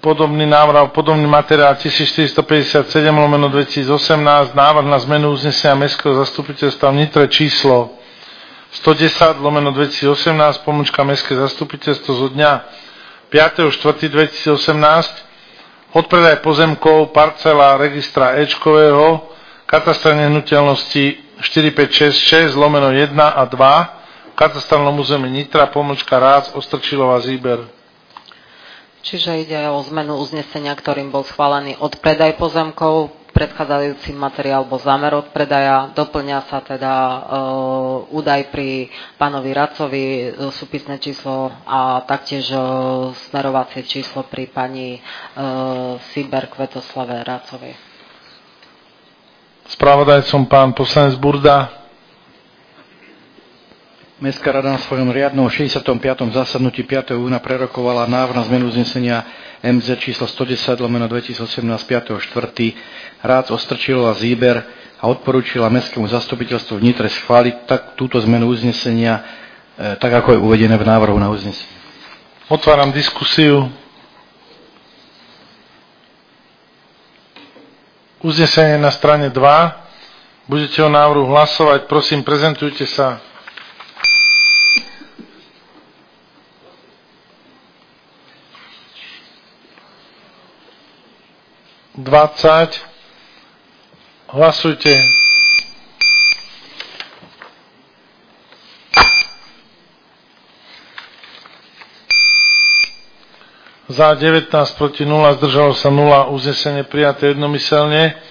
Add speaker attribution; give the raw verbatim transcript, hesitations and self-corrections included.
Speaker 1: podobný návrh, podobný materiál tisícštyristopäťdesiatsedem lomeno dvetisícosemnásť, návrh na zmenu uznesenia Mestského zastupiteľstva v Nitre číslo stodesať lomeno dvetisícosemnásť, pomlčka Mestské zastupiteľstvo zo dňa piateho štvrtého dvetisícosemnásť, odpredaj pozemkov, parcela registra Ečkového, katastra nehnuteľnosti štyri päť šesť šesť lomeno jeden a dva, v katastrálnom území Nitra, pomlčka Rác, Ostrčilova, Zíber.
Speaker 2: Čiže ide o zmenu uznesenia, ktorým bol schválený odpredaj pozemkov. Predchádzajúci materiál bol zámer odpredaja. Doplňa sa teda e, údaj pri pánovi Racovi, e, súpisné číslo a taktiež e, smerovacie číslo pri pani e, Siber Kvetoslave Racovej.
Speaker 1: Spravodajcom pán poslanec Burda.
Speaker 3: Mestská rada na svojom riadnom šesťdesiatom piatom zasadnutí piateho júna prerokovala návrh na zmenu uznesenia em zet číslo stodesať lomeno dvetisícosemnásť piateho štvrtého Rác, Ostrčilova, Zíber a odporúčila Mestskému zastupiteľstvu v Nitre schváliť tak, túto zmenu uznesenia, e, tak ako je uvedené v návrhu na uznesenie.
Speaker 1: Otváram diskusiu. Uznesenie na strane dva. Budete o návrhu hlasovať. Prosím, prezentujte sa. dvadsať. Hlasujte. Za devätnásť proti nula, zdržalo sa nula, uznesenie prijaté jednomyselne.